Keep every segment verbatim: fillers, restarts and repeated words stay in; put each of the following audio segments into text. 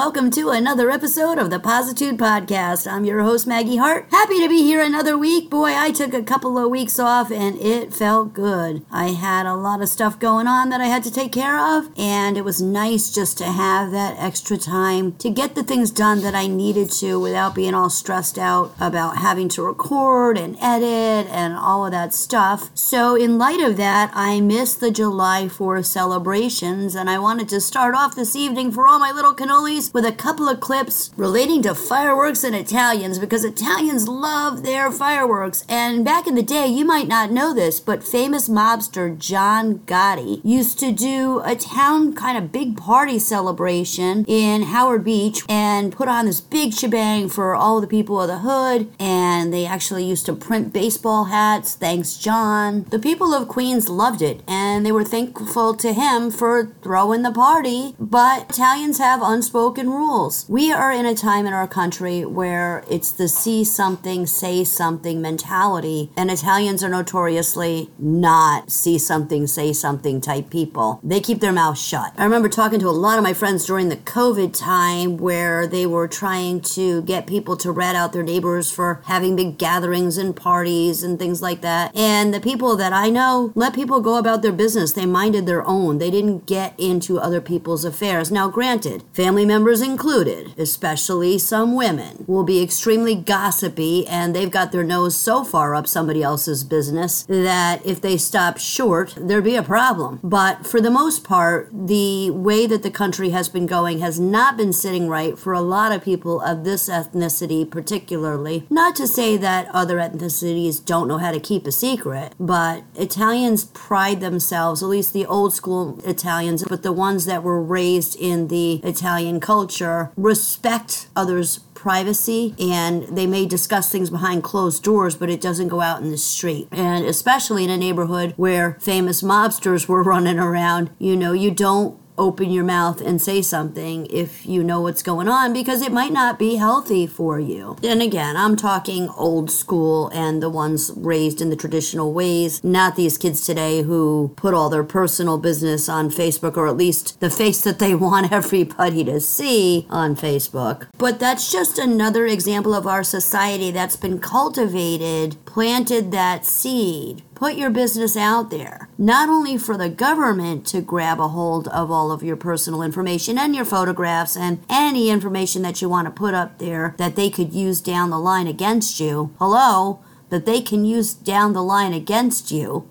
welcome to another episode of the Positude Podcast. I'm your host, Maggie Hart. Happy to be here another week. Boy, I took a couple of weeks off and it felt good. I had a lot of stuff going on that I had to take care of, and it was nice just to have that extra time to get the things done that I needed to without being all stressed out about having to record and edit and all of that stuff. So in light of that, I missed the July fourth celebrations, and I wanted to start off this evening for all my little cannolis with a couple of clips relating to fireworks and Italians, because Italians love their fireworks. And back in the day, you might not know this, but famous mobster John Gotti used to do a town kind of big party celebration in Howard Beach and put on this big shebang for all the people of the hood, and they actually used to print baseball hats, thanks John. The people of Queens loved it, and they were thankful to him for throwing the party, but Italians have unspoken rules. We are in a time in our country where it's the see something, say something mentality, and Italians are notoriously not see something, say something type people. They keep their mouths shut. I remember talking to a lot of my friends during the COVID time where they were trying to get people to rat out their neighbors for having big gatherings and parties and things like that. And the people that I know let people go about their business. They minded their own. They didn't get into other people's affairs. Now, granted, family members included, especially some women, will be extremely gossipy, and they've got their nose so far up somebody else's business that if they stop short, there'd be a problem. But for the most part, the way that the country has been going has not been sitting right for a lot of people of this ethnicity particularly. Not to say that other ethnicities don't know how to keep a secret, but Italians pride themselves, at least the old school Italians, but the ones that were raised in the Italian culture, respect others' privacy, and they may discuss things behind closed doors, but it doesn't go out in the street. And especially in a neighborhood where famous mobsters were running around, you know, you don't open your mouth and say something if you know what's going on, because it might not be healthy for you. And again, I'm talking old school and the ones raised in the traditional ways, not these kids today who put all their personal business on Facebook, or at least the face that they want everybody to see on Facebook. But that's just another example of our society that's been cultivated, planted that seed. Put your business out there, not only for the government to grab a hold of all of your personal information and your photographs and any information that you want to put up there that they could use down the line against you. Hello, that they can use down the line against you.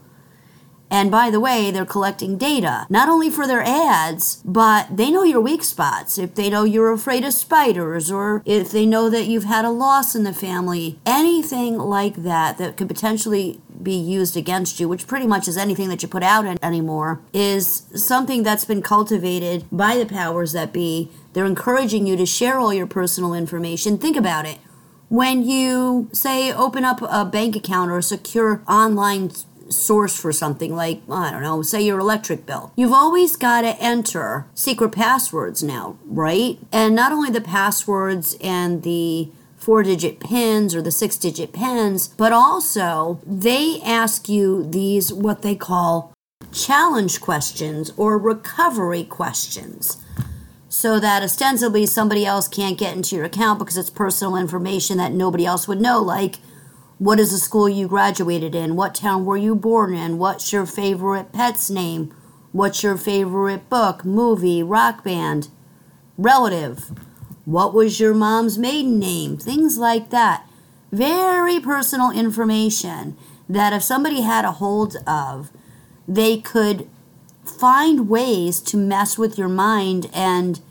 And by the way, they're collecting data, not only for their ads, but they know your weak spots. If they know you're afraid of spiders, or if they know that you've had a loss in the family, anything like that that could potentially be used against you, which pretty much is anything that you put out anymore, is something that's been cultivated by the powers that be. They're encouraging you to share all your personal information. Think about it. When you, say, open up a bank account or a secure online source for something like, I don't know, say your electric bill, you've always got to enter secret passwords now, right? And not only the passwords and the four-digit pins or the six-digit pins, but also they ask you these, what they call challenge questions or recovery questions, so that ostensibly somebody else can't get into your account because it's personal information that nobody else would know, like, what is the school you graduated in? What town were you born in? What's your favorite pet's name? What's your favorite book, movie, rock band, relative? What was your mom's maiden name? Things like that. Very personal information that if somebody had a hold of, they could find ways to mess with your mind and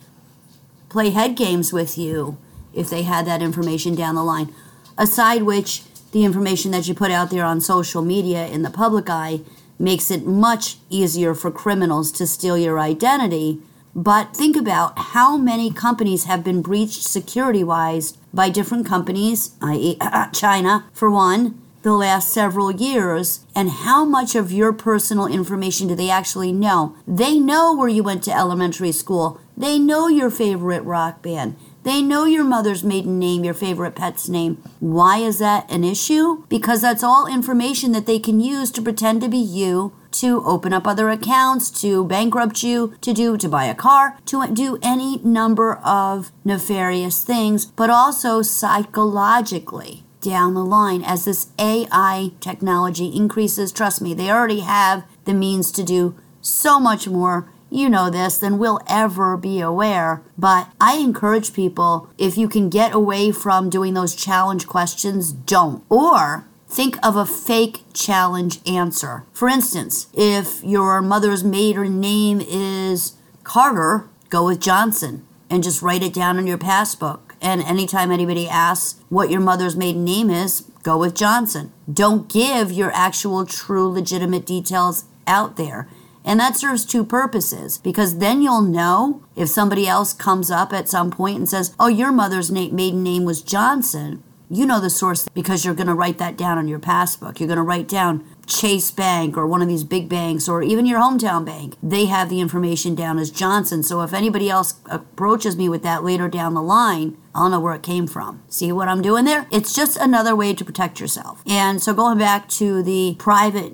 play head games with you if they had that information down the line. Aside which, the information that you put out there on social media in the public eye makes it much easier for criminals to steal your identity. But think about how many companies have been breached security-wise by different companies, that is. China, for one, the last several years, and how much of your personal information do they actually know? They know where you went to elementary school. They know your favorite rock band. They know your mother's maiden name, your favorite pet's name. Why is that an issue? Because that's all information that they can use to pretend to be you to open up other accounts, to bankrupt you, to do, to buy a car, to do any number of nefarious things, but also psychologically down the line as this A I technology increases. Trust me, they already have the means to do so much more, you know this, than we'll ever be aware. But I encourage people, if you can get away from doing those challenge questions, don't. Or think of a fake challenge answer. For instance, if your mother's maiden name is Carter, go with Johnson and just write it down on your passbook. And anytime anybody asks what your mother's maiden name is, go with Johnson. Don't give your actual true legitimate details out there. And that serves two purposes, because then you'll know if somebody else comes up at some point and says, oh, your mother's na- maiden name was Johnson. You know the source because you're going to write that down on your passbook. You're going to write down Chase Bank or one of these big banks or even your hometown bank. They have the information down as Johnson. So if anybody else approaches me with that later down the line, I'll know where it came from. See what I'm doing there? It's just another way to protect yourself. And so going back to the private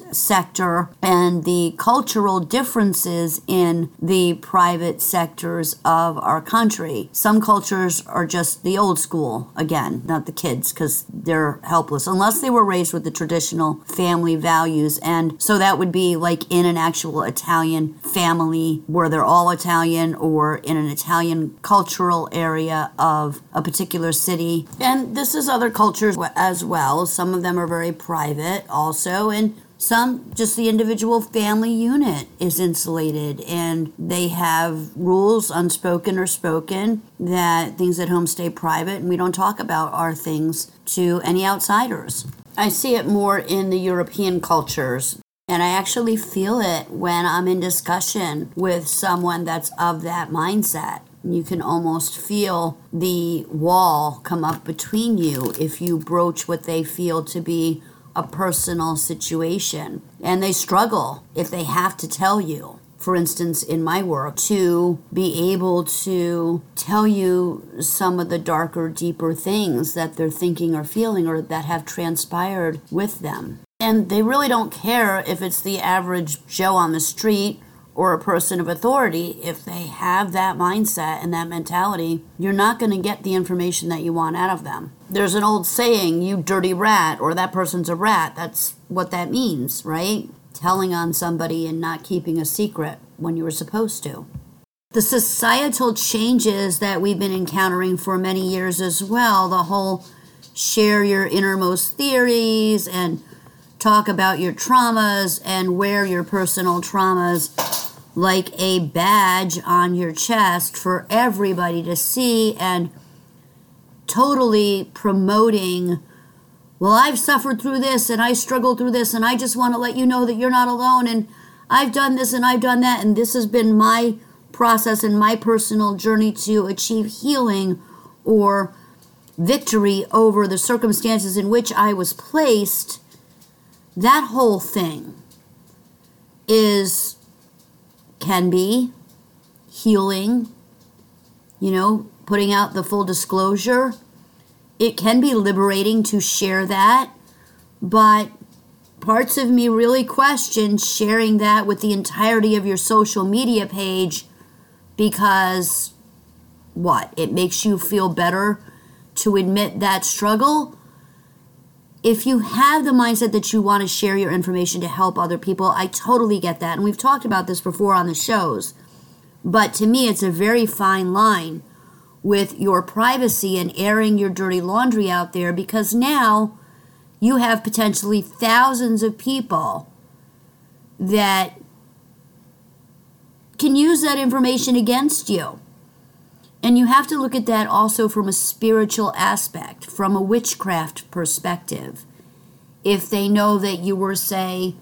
sector and the cultural differences in the private sectors of our country. Some cultures are just the old school, again, not the kids, because they're helpless, unless they were raised with the traditional family values. And so that would be like in an actual Italian family where they're all Italian, or in an Italian cultural area of a particular city. And this is other cultures as well. Some of them are very private also, and some, just the individual family unit is insulated, and they have rules, unspoken or spoken, that things at home stay private, and we don't talk about our things to any outsiders. I see it more in the European cultures, and I actually feel it when I'm in discussion with someone that's of that mindset. You can almost feel the wall come up between you if you broach what they feel to be a personal situation, and they struggle if they have to tell you. For instance, in my work, to be able to tell you some of the darker, deeper things that they're thinking or feeling or that have transpired with them. And they really don't care if it's the average Joe on the street or a person of authority. If they have that mindset and that mentality, you're not going to get the information that you want out of them. There's an old saying, you dirty rat, or that person's a rat. That's what that means, right? Telling on somebody and not keeping a secret when you were supposed to. The societal changes that we've been encountering for many years as well, the whole share your innermost theories and talk about your traumas and wear your personal traumas like a badge on your chest for everybody to see, and totally promoting, well, I've suffered through this and I struggled through this and I just want to let you know that you're not alone, and I've done this and I've done that, and this has been my process and my personal journey to achieve healing or victory over the circumstances in which I was placed. That whole thing is, can be healing, you know, putting out the full disclosure. It can be liberating to share that, but parts of me really question sharing that with the entirety of your social media page, because what? It makes you feel better to admit that struggle? If you have the mindset that you want to share your information to help other people, I totally get that. And we've talked about this before on the shows. But to me, it's a very fine line with your privacy and airing your dirty laundry out there, because now you have potentially thousands of people that can use that information against you. And you have to look at that also from a spiritual aspect, from a witchcraft perspective. If they know that you were, say,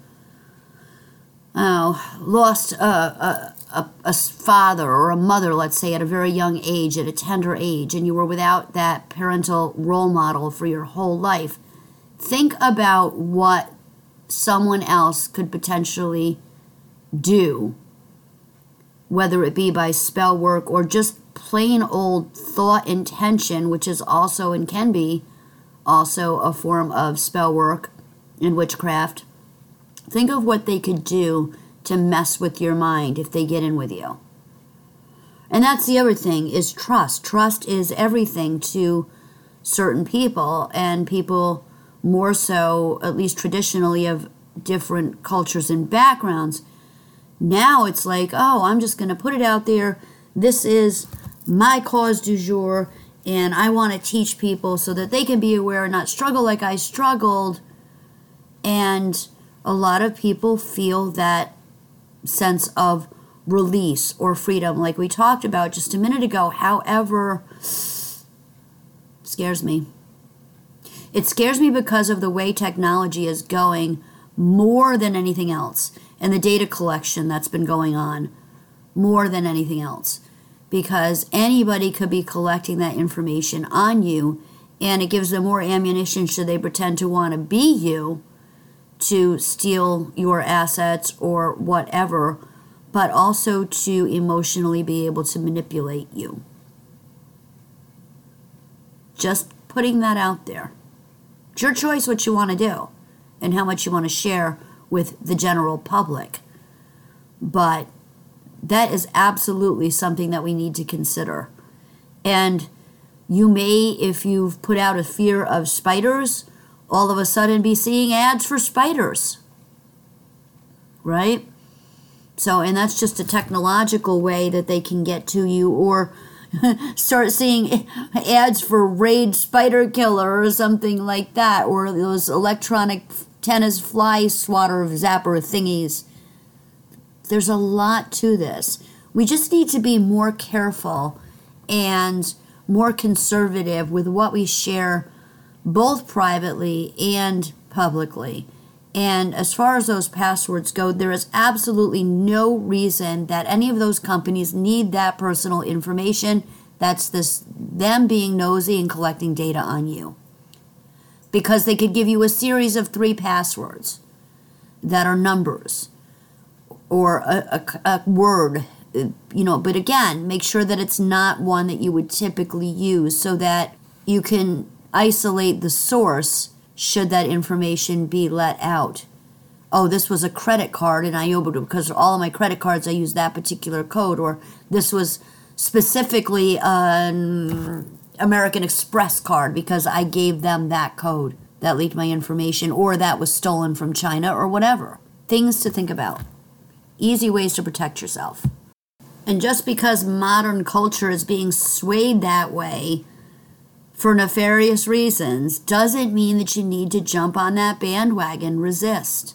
oh, lost a, a, a, a father or a mother, let's say, at a very young age, at a tender age, and you were without that parental role model for your whole life, think about what someone else could potentially do, whether it be by spell work or just plain old thought intention, which is also and can be also a form of spell work and witchcraft. Think of what they could do to mess with your mind if they get in with you. And that's the other thing, is trust. Trust is everything to certain people, and people more so, at least traditionally, of different cultures and backgrounds. Now it's like, oh, I'm just going to put it out there. This is my cause du jour, and I want to teach people so that they can be aware and not struggle like I struggled. And a lot of people feel that sense of release or freedom, like we talked about just a minute ago. However, scares me. It scares me because of the way technology is going more than anything else, and the data collection that's been going on more than anything else, because anybody could be collecting that information on you, and it gives them more ammunition should they pretend to want to be you, to steal your assets or whatever, but also to emotionally be able to manipulate you. Just putting that out there. It's your choice what you want to do and how much you want to share with the general public. But that is absolutely something that we need to consider. And you may, if you've put out a fear of spiders, all of a sudden be seeing ads for spiders. Right? So, and that's just a technological way that they can get to you, or start seeing ads for Raid Spider Killer or something like that, or those electronic tennis fly swatter zapper thingies. There's a lot to this. We just need to be more careful and more conservative with what we share, both privately and publicly. And as far as those passwords go, there is absolutely no reason that any of those companies need that personal information. That's this them being nosy and collecting data on you. Because they could give you a series of three passwords that are numbers or a, a, a word, you know, but again, make sure that it's not one that you would typically use so that you can isolate the source should that information be let out. Oh, this was a credit card and I opened it because all of my credit cards I use that particular code, or this was specifically an American Express card because I gave them that code that leaked my information, or that was stolen from China, or whatever. Things to think about. Easy ways to protect yourself. And just because modern culture is being swayed that way for nefarious reasons doesn't mean that you need to jump on that bandwagon. Resist.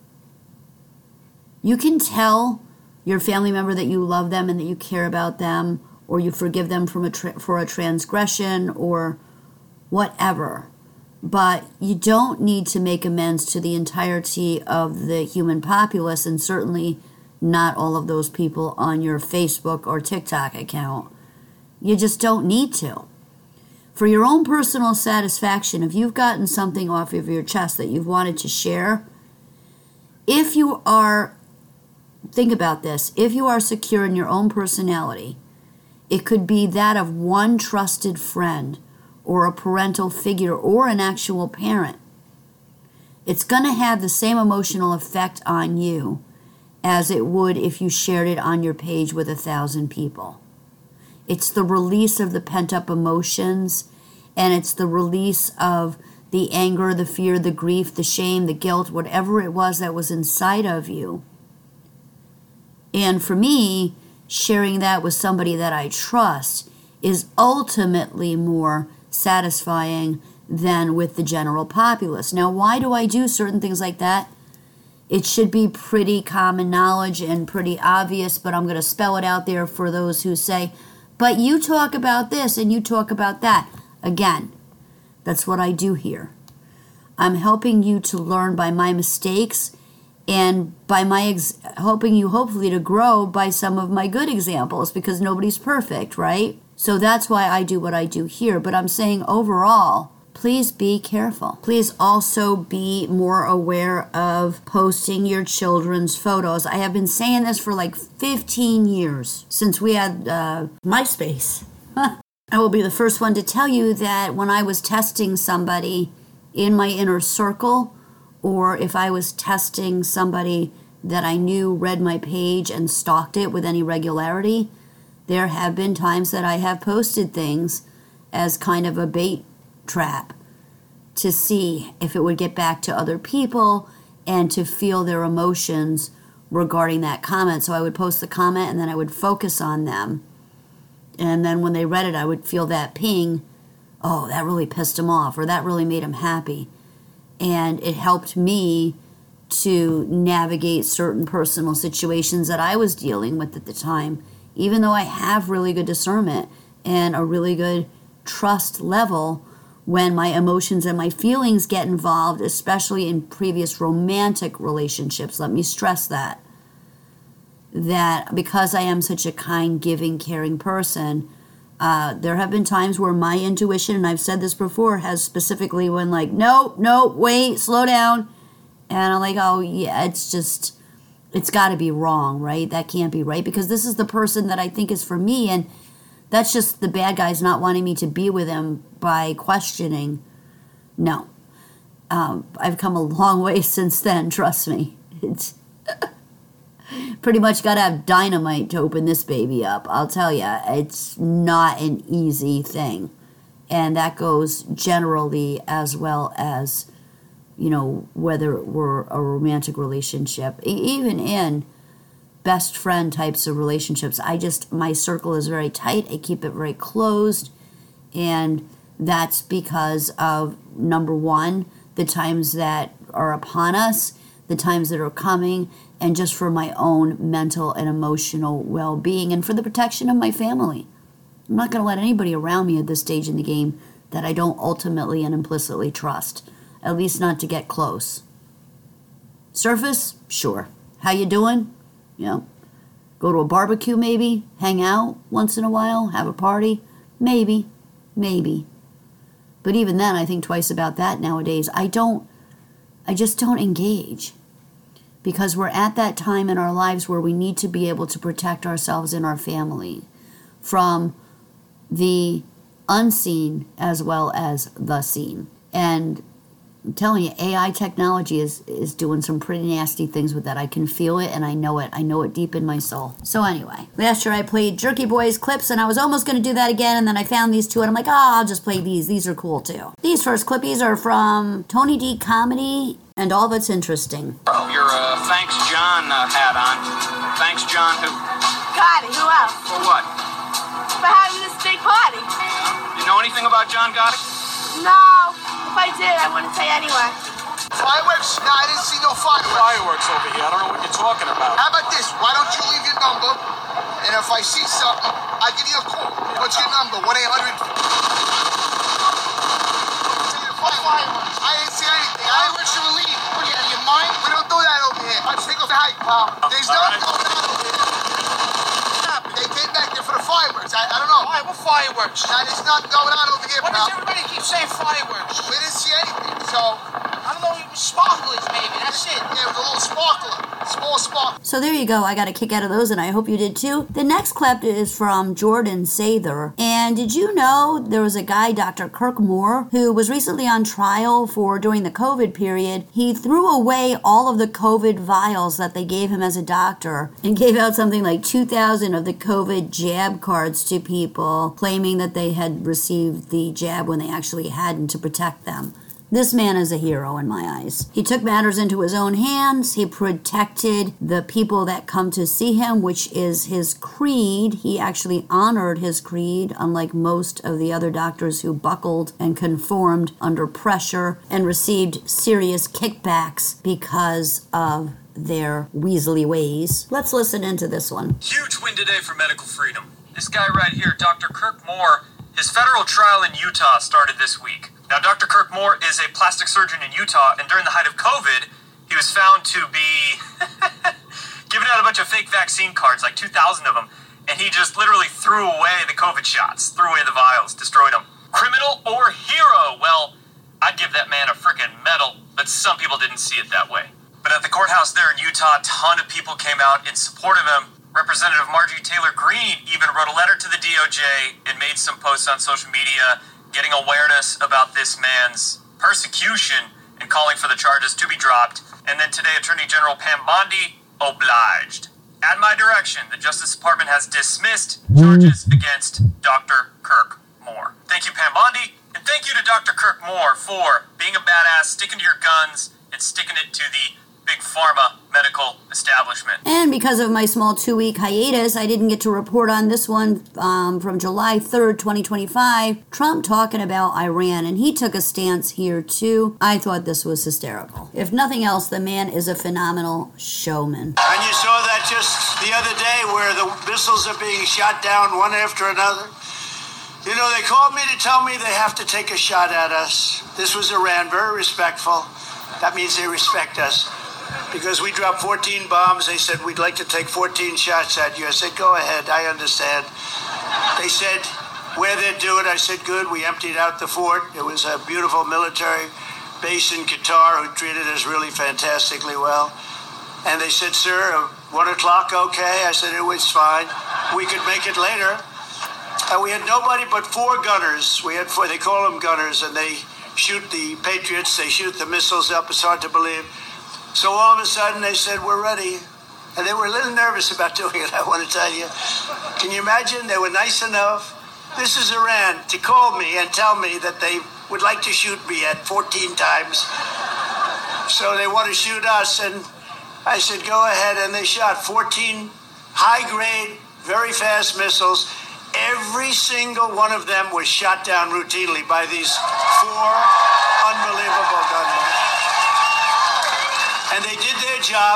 You can tell your family member that you love them and that you care about them, or you forgive them from a tra- for a transgression or whatever. But you don't need to make amends to the entirety of the human populace, and certainly not all of those people on your Facebook or TikTok account. You just don't need to. For your own personal satisfaction, if you've gotten something off of your chest that you've wanted to share, if you are, think about this, if you are secure in your own personality, it could be that of one trusted friend or a parental figure or an actual parent. It's going to have the same emotional effect on you as it would if you shared it on your page with a thousand people. It's the release of the pent-up emotions, and it's the release of the anger, the fear, the grief, the shame, the guilt, whatever it was that was inside of you. And for me, sharing that with somebody that I trust is ultimately more satisfying than with the general populace. Now, why do I do certain things like that? It should be pretty common knowledge and pretty obvious, but I'm going to spell it out there for those who say, but you talk about this and you talk about that. Again, that's what I do here. I'm helping you to learn by my mistakes and by my ex- helping you hopefully to grow by some of my good examples, because nobody's perfect, right? So that's why I do what I do here. But I'm saying overall, please be careful. Please also be more aware of posting your children's photos. I have been saying this for like fifteen years, since we had uh, MySpace. I will be the first one to tell you that when I was testing somebody in my inner circle, or if I was testing somebody that I knew read my page and stalked it with any regularity, there have been times that I have posted things as kind of a bait trap to see if it would get back to other people and to feel their emotions regarding that comment. So I would post the comment and then I would focus on them. And then when they read it, I would feel that ping, oh, that really pissed them off, or that really made them happy. And it helped me to navigate certain personal situations that I was dealing with at the time, even though I have really good discernment and a really good trust level. When my emotions and my feelings get involved, especially in previous romantic relationships, let me stress that, that because I am such a kind, giving, caring person, uh, there have been times where my intuition, and I've said this before, has specifically been like, no, no, wait, slow down. And I'm like, oh, yeah, it's just, it's got to be wrong, right? That can't be right, because this is the person that I think is for me, and that's just the bad guys not wanting me to be with him by questioning. No. Um, I've come a long way since then, trust me. It's pretty much got to have dynamite to open this baby up. I'll tell you, it's not an easy thing. And that goes generally as well as, you know, whether we're a romantic relationship, e- even in best friend types of relationships. I just, my circle is very tight. I keep it very closed. And that's because of, number one, the times that are upon us, the times that are coming, and just for my own mental and emotional well-being and for the protection of my family. I'm not going to let anybody around me at this stage in the game that I don't ultimately and implicitly trust, at least not to get close. Surface? Sure. How you doing? You know, go to a barbecue maybe, hang out once in a while, have a party, maybe, maybe. But even then, I think twice about that nowadays. I don't, I just don't engage, because we're at that time in our lives where we need to be able to protect ourselves and our family from the unseen as well as the seen. And I'm telling you, A I technology is, is doing some pretty nasty things with that. I can feel it, and I know it. I know it deep in my soul. So anyway, last year I played Jerky Boys clips, and I was almost going to do that again, and then I found these two, and I'm like, oh, I'll just play these. These are cool, too. These first clippies are from Tony D Comedy, and all of it's interesting. Your uh, Thanks John uh, hat on. Thanks John who? Gotti, who else? For what? For having this big party. You know anything about John Gotti? No. If I did, I wouldn't say anyway. Fireworks? No, I didn't see no fireworks. Fireworks over here. I don't know what you're talking about. How about this? Why don't you leave your number? And if I see something, I give you a call. What's your number? one eight hundred Fireworks. I didn't see anything. Fireworks should leave. What are you out of your mind? We don't do that over here. I think of the hype, pal. There's no All right. going on over here. They came back there for the fireworks. I, I don't know. Why? What fireworks? Now, there's nothing going on over here, Why pal. does everybody keep saying fireworks? We didn't see anything, so I don't know. It was sparklers, maybe. That's it. yeah, it was a little sparkler. Small sparkler. So there you go. I got a kick out of those, and I hope you did too. The next clip is from Jordan Sather. And did you know there was a guy, Doctor Kirk Moore, who was recently on trial for during the COVID period. He threw away all of the COVID vials that they gave him as a doctor and gave out something like two thousand of the COVID jab cards to people, claiming that they had received the jab when they actually hadn't, to protect them. This man is a hero in my eyes. He took matters into his own hands. He protected the people that come to see him, which is his creed. He actually honored his creed, unlike most of the other doctors who buckled and conformed under pressure and received serious kickbacks because of their weaselly ways. Let's listen into this one. Huge win today for medical freedom. This guy right here, Doctor Kirk Moore, his federal trial in Utah started this week. Now, Doctor Kirk Moore is a plastic surgeon in Utah, and during the height of COVID, he was found to be giving out a bunch of fake vaccine cards, like two thousand of them, and he just literally threw away the COVID shots, threw away the vials, destroyed them. Criminal or hero? Well, I'd give that man a frickin' medal, but some people didn't see it that way. But at the courthouse there in Utah, a ton of people came out in support of him. Representative Marjorie Taylor Greene even wrote a letter to the D O J and made some posts on social media getting awareness about this man's persecution and calling for the charges to be dropped. And then today, Attorney General Pam Bondi obliged. At my direction, the Justice Department has dismissed charges against Doctor Kirk Moore. Thank you, Pam Bondi, and thank you to Doctor Kirk Moore for being a badass, sticking to your guns, and sticking it to the big pharma medical establishment. And because of my small two-week hiatus, I didn't get to report on this one um, from July third, twenty twenty-five. Trump talking about Iran, and he took a stance here too. I thought this was hysterical. If nothing else, the man is a phenomenal showman. And you saw that just the other day where the missiles are being shot down one after another. You know, they called me to tell me they have to take a shot at us. This was Iran, very respectful. That means they respect us. Because we dropped fourteen bombs, they said, we'd like to take fourteen shots at you. I said, go ahead, I understand. They said, where they'd do it, I said, good. We emptied out the fort. It was a beautiful military base in Qatar who treated us really fantastically well. And they said, sir, one o'clock, okay? I said, it was fine. We could make it later. And we had nobody but four gunners. We had four, they call them gunners, and they shoot the Patriots, they shoot the missiles up. It's hard to believe. So all of a sudden they said, we're ready. And they were a little nervous about doing it, I want to tell you. Can you imagine? They were nice enough. This is Iran to call me and tell me that they would like to shoot me at fourteen times. So they want to shoot us. And I said, go ahead. And they shot fourteen high-grade, very fast missiles. Every single one of them was shot down routinely by these four unbelievable gunmen. And they did their job,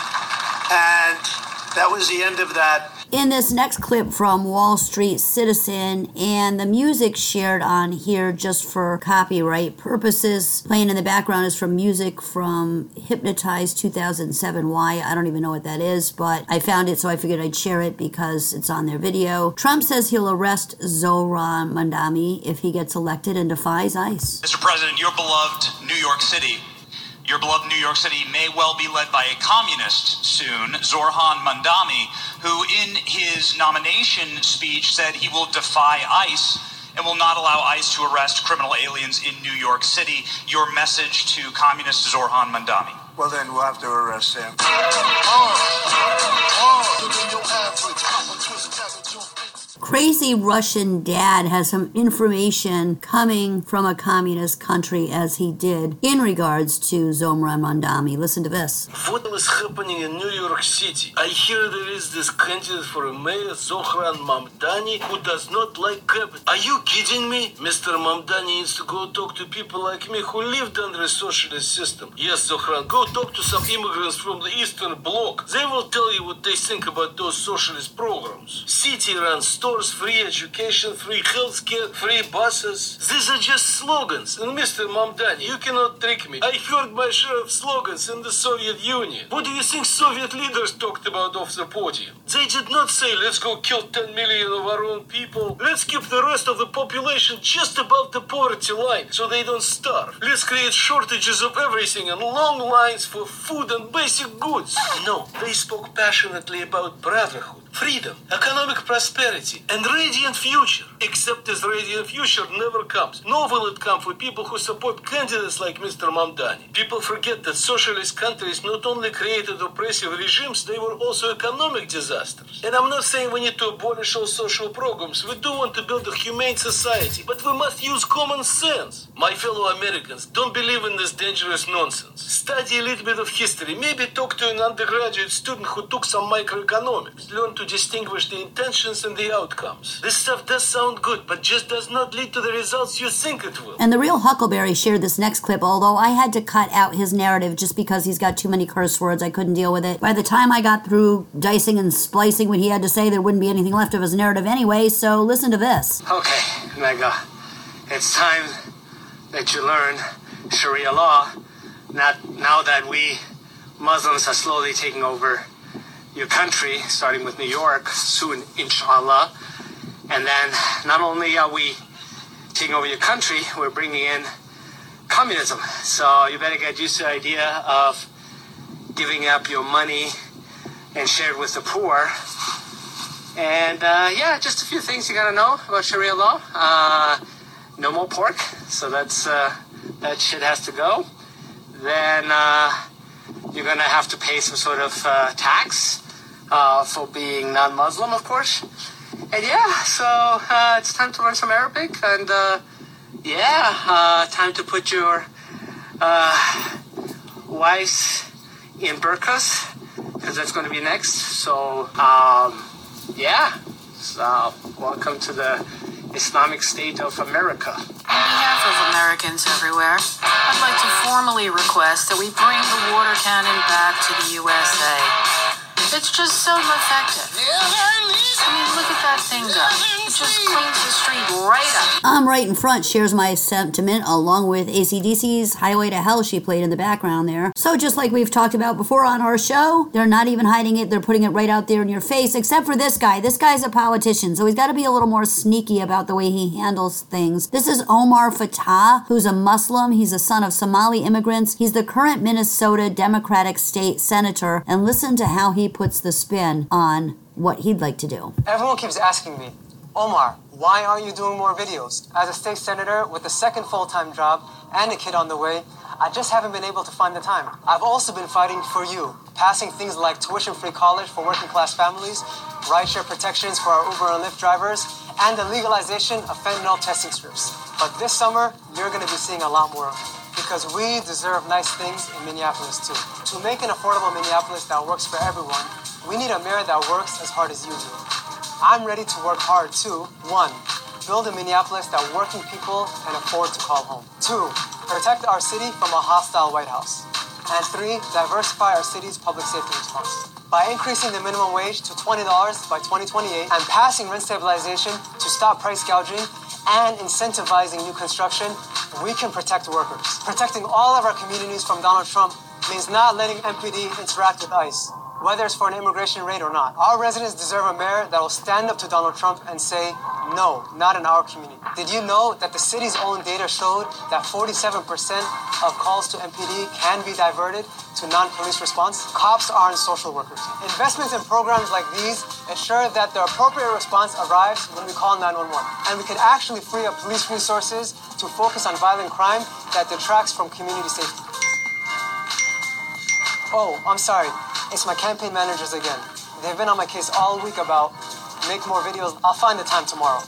and that was the end of that. In this next clip from Wall Street Citizen, and the music shared on here just for copyright purposes, playing in the background is from music from Hypnotized two thousand seven. Why? I don't even know what that is, but I found it, so I figured I'd share it because it's on their video. Trump says he'll arrest Zohran Mamdani if he gets elected and defies ICE. Mister President, your beloved New York City Your beloved New York City may well be led by a communist soon, Zohran Mamdani, who in his nomination speech said he will defy ICE and will not allow ICE to arrest criminal aliens in New York City. Your message to communist Zohran Mamdani. Well, then we'll have to arrest him. Crazy Russian dad has some information coming from a communist country, as he did, in regards to Zohran Mamdani. Listen to this. What is happening in New York City? I hear there is this candidate for a mayor, Zohran Mamdani, who does not like capital. Are you kidding me? Mister Mamdani needs to go talk to people like me who lived under a socialist system. Yes, Zohran, go talk to some immigrants from the Eastern Bloc. They will tell you what they think about those socialist programs. City runs stores, free education, free healthcare, free buses. These are just slogans. And Mister Mamdani, you cannot trick me. I heard my share of slogans in the Soviet Union. What do you think Soviet leaders talked about off the podium? They did not say, let's go kill ten million of our own people. Let's keep the rest of the population just above the poverty line so they don't starve. Let's create shortages of everything and long lines for food and basic goods. No, they spoke passionately about brotherhood, freedom, economic prosperity, and radiant future. Except this radiant future never comes. Nor will it come for people who support candidates like Mister Mamdani. People forget that socialist countries not only created oppressive regimes, they were also economic disasters. And I'm not saying we need to abolish all social programs. We do want to build a humane society, but we must use common sense. My fellow Americans, don't believe in this dangerous nonsense. Study a little bit of history. Maybe talk to an undergraduate student who took some microeconomics. Learn to distinguish the intentions and the outcomes. This stuff does sound good, but just does not lead to the results you think it will. And the real Huckleberry shared this next clip, although I had to cut out his narrative just because he's got too many curse words. I couldn't deal with it. By the time I got through dicing and splicing what he had to say, there wouldn't be anything left of his narrative anyway, so listen to this. Okay, Mega, it's time that you learn Sharia law, not now that we Muslims are slowly taking over your country, starting with New York, soon, inshallah. And then not only are we taking over your country, we're bringing in communism. So you better get used to the idea of giving up your money and share it with the poor. And uh, yeah, just a few things you gotta know about Sharia law. Uh, no more pork, so that's uh, that shit has to go. then uh, you're going to have to pay some sort of uh, tax uh, for being non-Muslim, of course. And yeah, so uh, it's time to learn some Arabic. And uh, yeah, uh, time to put your uh, wives in burqas, because that's going to be next. So, um, yeah. So, welcome to the Islamic State of America. On behalf of Americans everywhere, I'd like to formally request that we bring the water cannon back to the U S A. It's just so effective. I mean, look at that thing go. It just cleans the street right up. I'm Right in Front shares my sentiment along with A C D C's Highway to Hell she played in the background there. So just like we've talked about before on our show, they're not even hiding it. They're putting it right out there in your face, except for this guy. This guy's a politician, so he's got to be a little more sneaky about the way he handles things. This is Omar Fattah, who's a Muslim. He's a son of Somali immigrants. He's the current Minnesota Democratic State Senator, and listen to how he puts the spin on what he'd like to do. Everyone keeps asking me, Omar, why aren't you doing more videos? As a state senator with a second full-time job and a kid on the way, I just haven't been able to find the time. I've also been fighting for you, passing things like tuition-free college for working-class families, rideshare protections for our Uber and Lyft drivers, and the legalization of fentanyl testing strips. But this summer, you're going to be seeing a lot more of me, because we deserve nice things in Minneapolis too. To make an affordable Minneapolis that works for everyone, we need a mayor that works as hard as you do. I'm ready to work hard too. One, build a Minneapolis that working people can afford to call home. Two, protect our city from a hostile White House. And three, diversify our city's public safety response. By increasing the minimum wage to twenty dollars by twenty twenty-eight and passing rent stabilization to stop price gouging and incentivizing new construction, we can protect workers. Protecting all of our communities from Donald Trump means not letting M P D interact with ICE, whether it's for an immigration raid or not. Our residents deserve a mayor that will stand up to Donald Trump and say, no, not in our community. Did you know that the city's own data showed that forty-seven percent of calls to M P D can be diverted to non-police response? Cops aren't social workers. Investments in programs like these ensure that the appropriate response arrives when we call nine one one. And we can actually free up police resources to focus on violent crime that detracts from community safety. Oh, I'm sorry. It's my campaign managers again. They've been on my case all week about make more videos. I'll find the time tomorrow.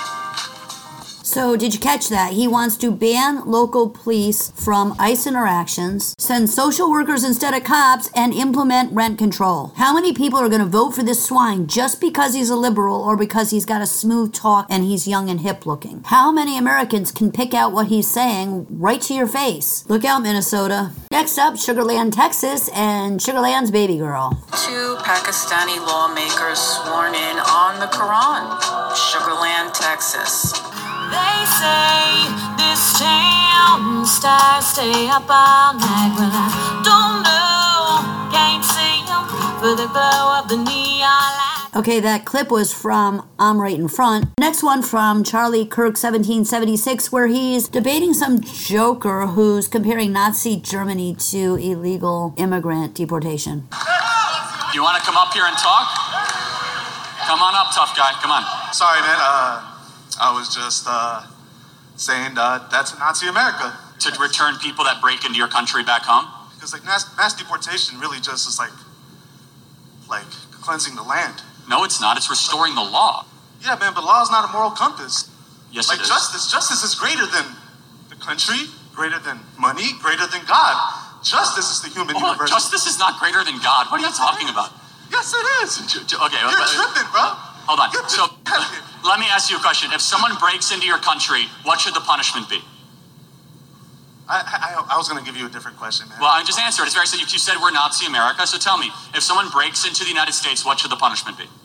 So did you catch that? He wants to ban local police from ICE interactions, send social workers instead of cops, and implement rent control. How many people are going to vote for this swine just because he's a liberal or because he's got a smooth talk and he's young and hip looking? How many Americans can pick out what he's saying right to your face? Look out, Minnesota. Next up, Sugar Land, Texas, and Sugar Land's baby girl. Two Pakistani lawmakers sworn in on the Quran. Sugar Land, Texas. They say this town stars stay up all night, but I don't know, can't see them for the glow of the neon light. Okay, that clip was from I'm Right in Front. Next one from Charlie Kirk seventeen seventy-six, where he's debating some joker who's comparing Nazi Germany to illegal immigrant deportation. You want to come up here and talk? Come on up, tough guy. Come on. Sorry, man. Uh... I was just uh, saying uh, that's Nazi America. To return people that break into your country back home? Because like mass, mass deportation really just is like, like cleansing the land. No, it's not. It's restoring the law. Yeah, man, but law is not a moral compass. Yes, like it is. justice, justice is greater than the country, greater than money, greater than God. Justice is the human oh, universe. Justice is not greater than God. What are you talking about? Yes, it is. Okay, you're but, tripping, bro. Hold on. You're so. Let me ask you a question. If someone breaks into your country, what should the punishment be? I I, I was going to give you a different question, man. Well, I just answered. It's very simple. You said we're Nazi America, so tell me, if someone breaks into the United States, what should the punishment be?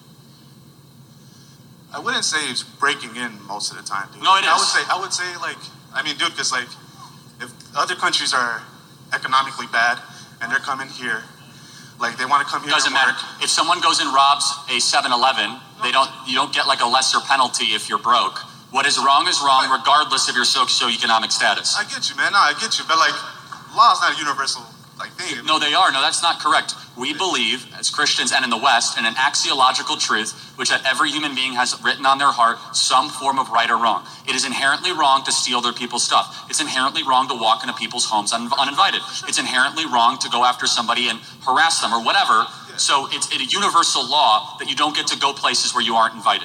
I wouldn't say it's breaking in most of the time, dude. No, it is. I would say, I would say, like, I mean, dude, because, like, if other countries are economically bad and they're coming here, like, they want to come here. Doesn't matter. If someone goes and robs a seven eleven, they don't. You don't get like a lesser penalty if you're broke. What is wrong is wrong, regardless of your socioeconomic status. I get you, man. No, I get you, but like, law is not a universal like thing. No, they are. No, that's not correct. We believe, as Christians and in the West, in an axiological truth, which that every human being has written on their heart some form of right or wrong. It is inherently wrong to steal their people's stuff. It's inherently wrong to walk into people's homes un- uninvited. It's inherently wrong to go after somebody and harass them or whatever. So it's a universal law that you don't get to go places where you aren't invited.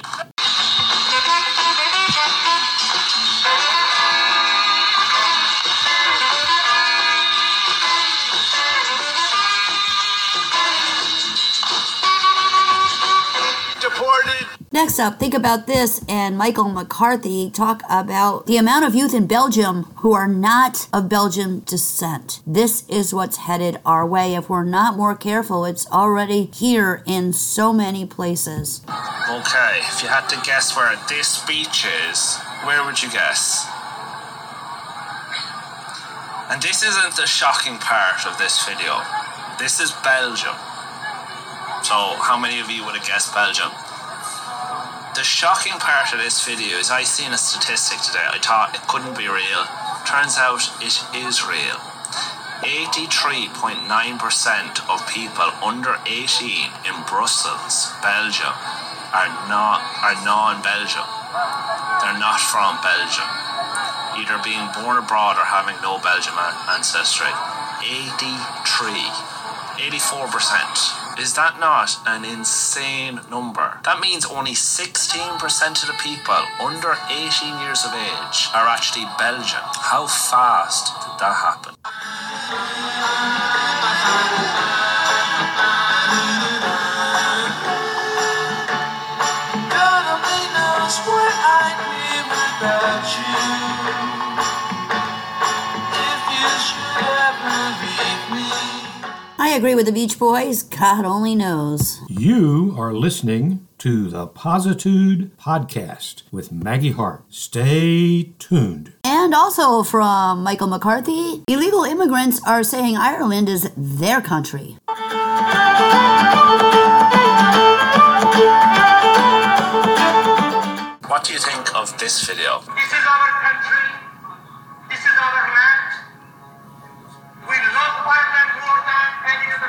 Next up, think about this, and Michael McCarthy talk about the amount of youth in Belgium who are not of Belgian descent. This is what's headed our way. If we're not more careful, it's already here in so many places. Okay, if you had to guess where this beach is, where would you guess? And this isn't the shocking part of this video. This is Belgium. So, how many of you would have guessed Belgium? The shocking part of this video is I seen a statistic today. I thought it couldn't be real. Turns out it is real. eighty-three point nine percent of people under eighteen in Brussels, Belgium, are not are non-Belgium. They're not from Belgium. Either being born abroad or having no Belgian ancestry. eighty-three. eighty-four percent. Is that not an insane number? That means only sixteen percent of the people under eighteen years of age are actually Belgian. How fast did that happen? I agree with the Beach Boys. God only knows. You are listening to the Positude Podcast with Maggie Hart. Stay tuned. And also from Michael McCarthy, illegal immigrants are saying Ireland is their country. What do you think of this video? This is our country. This is our land. We love Ireland more than any other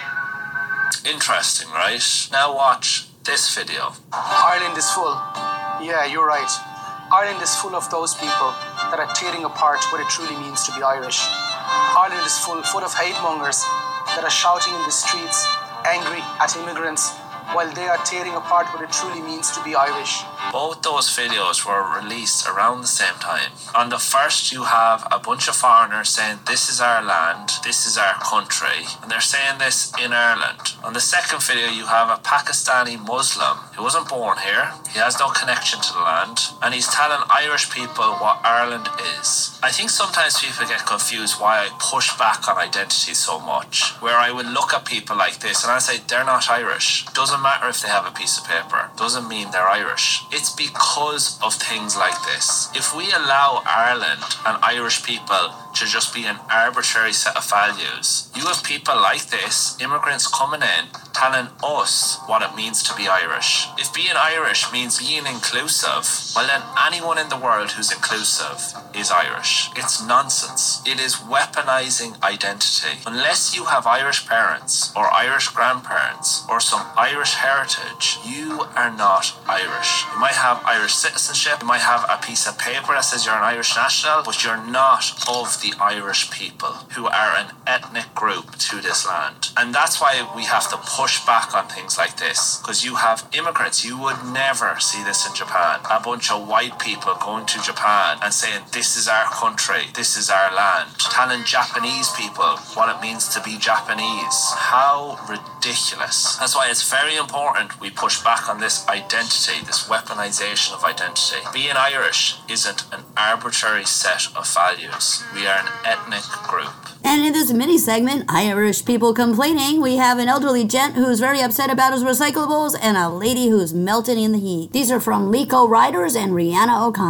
Irish. Interesting, right? Now watch this video. Ireland is full. Yeah, you're right. Ireland is full of those people that are tearing apart what it truly means to be Irish. Ireland is full, full of hate mongers that are shouting in the streets, angry at immigrants, while they are tearing apart what it truly means to be Irish. Both those videos were released around the same time. On the first, you have a bunch of foreigners saying, this is our land, this is our country, and they're saying this in Ireland. On the second video, you have a Pakistani Muslim who wasn't born here, he has no connection to the land, and he's telling Irish people what Ireland is. I think sometimes people get confused why I push back on identity so much, where I would look at people like this and I say, they're not Irish. Doesn't matter if they have a piece of paper. Doesn't mean they're Irish. It's because of things like this. If we allow Ireland and Irish people to just be an arbitrary set of values, you have people like this, immigrants coming in, telling us what it means to be Irish. If being Irish means being inclusive, well then anyone in the world who's inclusive is Irish. It's nonsense. It is weaponizing identity. Unless you have Irish parents or Irish grandparents or some Irish heritage, you are not Irish. You might have Irish citizenship, you might have a piece of paper that says you're an Irish national, but you're not of the Irish people, who are an ethnic group to this land. And that's why we have to push back on things like this, because you have immigrants. You would never see this in Japan. A bunch of white people going to Japan and saying, this is our country, this is our land, telling Japanese people what it means to be Japanese. How ridiculous. That's why it's very important we push back on this identity, this weaponization of identity. Being Irish isn't an arbitrary set of values. We are an ethnic group. And in this mini segment, Irish people complaining, we have an elderly gent who's very upset about his recyclables and a lady who's melting in the heat. These are from Lico Riders and Rihanna O'Connor. You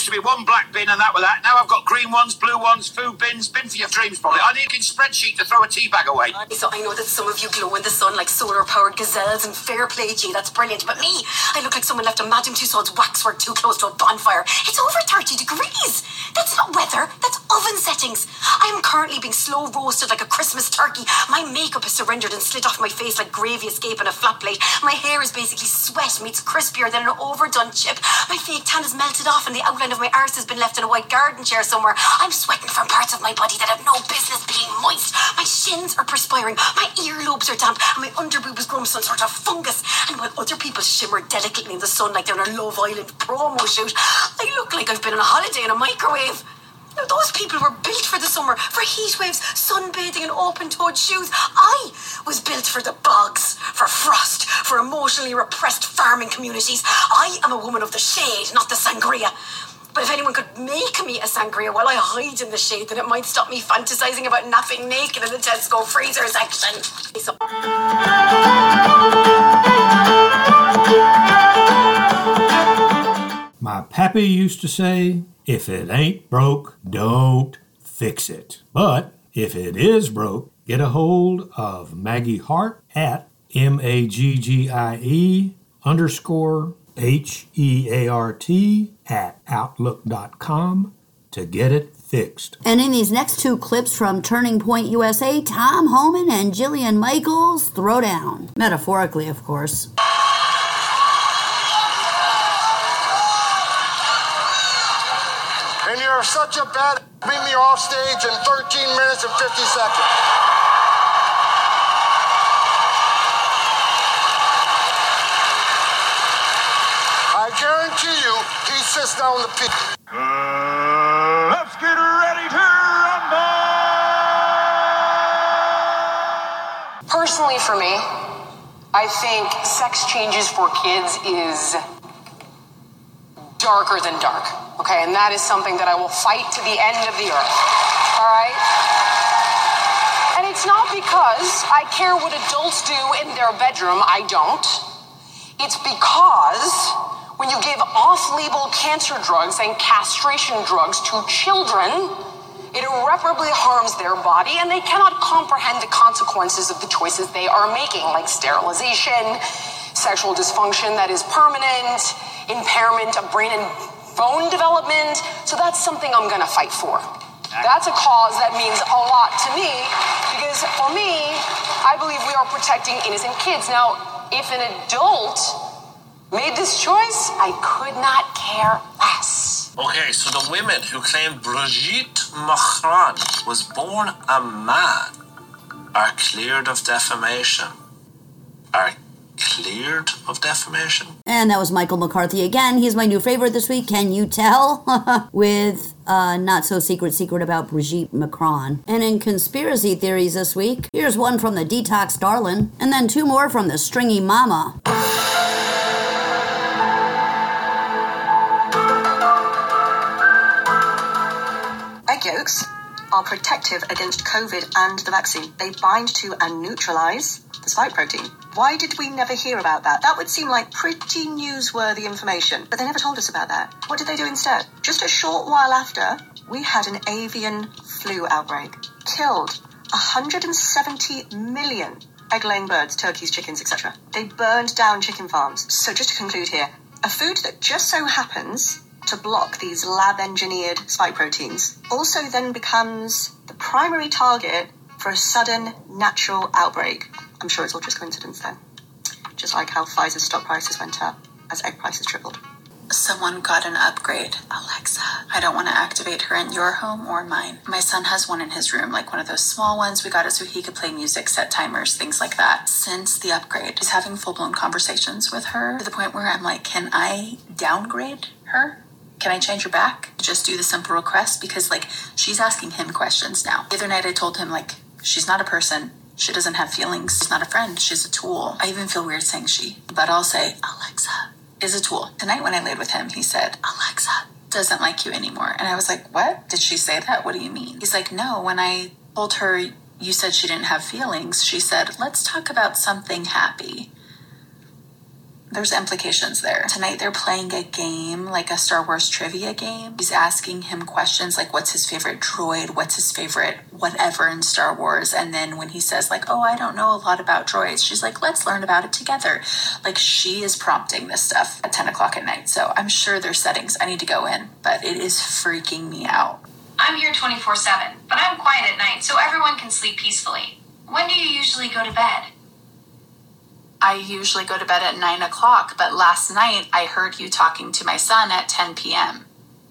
to be one black bin and that with that. Now I've got green ones, blue ones, food bins, bin for your dreams probably. I need a spreadsheet to throw a tea bag away. So I know that some of you glow in the sun like solar-powered gazelles, and fair play to you, that's brilliant. But me, I look like someone left a Madame Tussauds waxwork too close to a bonfire. It's over thirty degrees. That's not weather, that's oven settings. I am currently being slow roasted like a Christmas turkey. My makeup has surrendered and slid off my face like gravy escaping a flat plate. My hair is basically sweat meets crispier than an overdone chip. My fake tan has melted off and the outline of my arse has been left in a white garden chair somewhere. I'm sweating from parts of my body that have no business being moist. My shins are perspiring, my earlobes are damp, and my underboob has grown some sort of fungus. And while other people shimmer delicately in the sun like they're on a Love Island promo shoot, I look like I've been on a holiday in a microwave. Now, those people were built for the summer, for heat waves, sunbathing and open-toed shoes. I was built for the bogs, for frost, for emotionally repressed farming communities. I am a woman of the shade, not the sangria. But if anyone could make me a sangria while I hide in the shade, then it might stop me fantasizing about napping naked in the Tesco freezer section. So- My pappy used to say, if it ain't broke, don't fix it. But if it is broke, get a hold of Maggie Hart at M A G G I E underscore H E A R T at outlook dot com to get it fixed. And in these next two clips from Turning Point U S A, Tom Homan and Jillian Michaels throw down. Metaphorically, of course. And you're such a bad... Bring me off stage in thirteen minutes and fifty seconds. I guarantee you, he sits down the pit. Uh, let's get ready to rumble! Personally, for me, I think sex changes for kids is darker than dark. Okay, and that is something that I will fight to the end of the earth. All right? And it's not because I care what adults do in their bedroom. I don't. It's because when you give off-label cancer drugs and castration drugs to children, it irreparably harms their body, and they cannot comprehend the consequences of the choices they are making, like sterilization, sexual dysfunction that is permanent, impairment of brain and bone development. So that's something I'm gonna fight for. That's a cause that means a lot to me, because for me, I believe we are protecting innocent kids. Now, if an adult made this choice, I could not care less. Okay, so the women who claim Brigitte Macron was born a man are cleared of defamation. Are cleared of defamation. And that was Michael McCarthy again. He's my new favorite this week. Can you tell? With a not so secret secret about Brigitte Macron. And in conspiracy theories this week, here's one from the Detox Darlin', and then two more from the Stringy Mama. Egg yolks are protective against COVID and the vaccine. They bind to and neutralize the spike protein. Why did we never hear about that? That would seem like pretty newsworthy information, but they never told us about that. What did they do instead? Just a short while after, we had an avian flu outbreak. Killed one hundred seventy million egg-laying birds, turkeys, chickens, et cetera. They burned down chicken farms. So just to conclude here, a food that just so happens to block these lab-engineered spike proteins also then becomes the primary target for a sudden natural outbreak. I'm sure it's all just coincidence then. Just like how Pfizer's stock prices went up as egg prices tripled. Someone got an upgrade. Alexa, I don't want to activate her in your home or mine. My son has one in his room, like one of those small ones. We got it so he could play music, set timers, things like that. Since the upgrade, he's having full-blown conversations with her to the point where I'm like, can I downgrade her? Can I change her back? Just do the simple request, because like she's asking him questions now. The other night I told him like, she's not a person. She doesn't have feelings. She's not a friend. She's a tool. I even feel weird saying she, but I'll say Alexa is a tool. Tonight when I laid with him, he said, Alexa doesn't like you anymore. And I was like, what? Did she say that? What do you mean? He's like, no, when I told her you said she didn't have feelings, she said, let's talk about something happy. there's implications there. Tonight they're playing a game, like a Star Wars trivia game. He's asking him questions like, what's his favorite droid? What's his favorite whatever in Star Wars? And then when he says like, oh, I don't know a lot about droids, she's like, let's learn about it together. Like, she is prompting this stuff at ten o'clock at night. So I'm sure there's settings I need to go in, but it is freaking me out. I'm here twenty-four seven, but I'm quiet at night so everyone can sleep peacefully. When do you usually go to bed? I usually go to bed at nine o'clock, but last night I heard you talking to my son at ten p.m.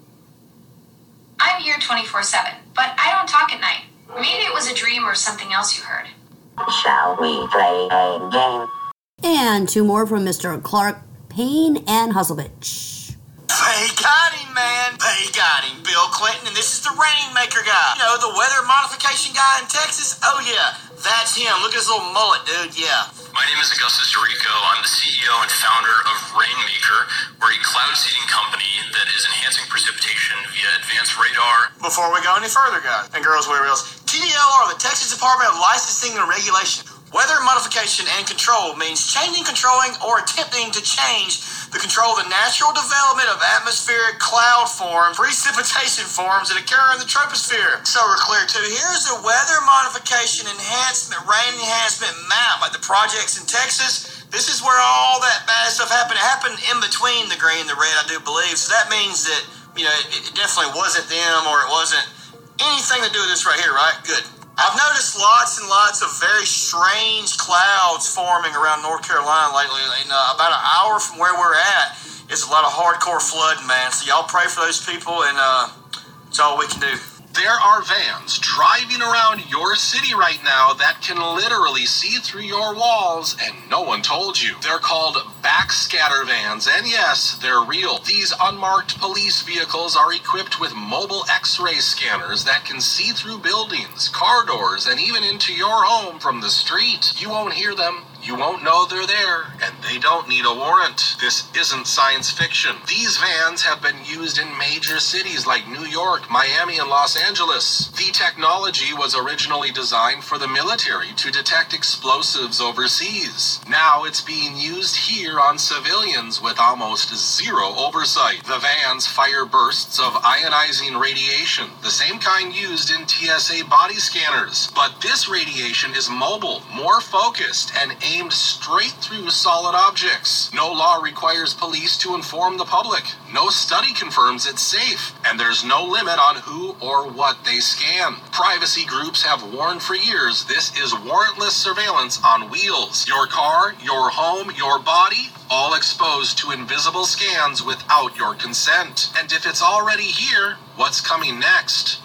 I'm here twenty-four seven, but I don't talk at night. Maybe it was a dream or something else you heard. Shall we play a game? And two more from Mister Clark Payne and Hustlebitch. They got him, man. They got him. Bill Clinton, and this is the Rainmaker guy. You know, the weather modification guy in Texas? Oh, yeah. That's him. Look at his little mullet, dude. Yeah. My name is Augustus Dorico. I'm the C E O and founder of Rainmaker. We're a cloud seeding company that is enhancing precipitation via advanced radar. Before we go any further, guys and girls, whatever else, T D L R, the Texas Department of Licensing and Regulation. Weather modification and control means changing, controlling, or attempting to change the control of the natural development of atmospheric cloud forms, precipitation forms that occur in the troposphere. So we're clear too. Here's the weather modification enhancement, rain enhancement map, like the projects in Texas. This is where all that bad stuff happened. It happened in between the green and the red, I do believe. So that means that, you know, it, it definitely wasn't them, or it wasn't anything to do with this right here, right? Good. I've noticed lots and lots of very strange clouds forming around North Carolina lately. And uh, about an hour from where we're at is a lot of hardcore flooding, man. So y'all pray for those people, and uh, it's all we can do. There are vans driving around your city right now that can literally see through your walls, and no one told you. They're called backscatter vans, and yes, they're real. These unmarked police vehicles are equipped with mobile X-ray scanners that can see through buildings, car doors, and even into your home from the street. You won't hear them. You won't know they're there, and they don't need a warrant. This isn't science fiction. These vans have been used in major cities like New York, Miami, and Los Angeles. The technology was originally designed for the military to detect explosives overseas. Now it's being used here on civilians with almost zero oversight. The vans fire bursts of ionizing radiation, the same kind used in T S A body scanners. But this radiation is mobile, more focused, and aimed straight through solid objects. No law requires police to inform the public. No study confirms it's safe, and there's no limit on who or what they scan. Privacy groups have warned for years this is warrantless surveillance on wheels. Your car, your home, your body, all exposed to invisible scans without your consent. And if it's already here, what's coming next?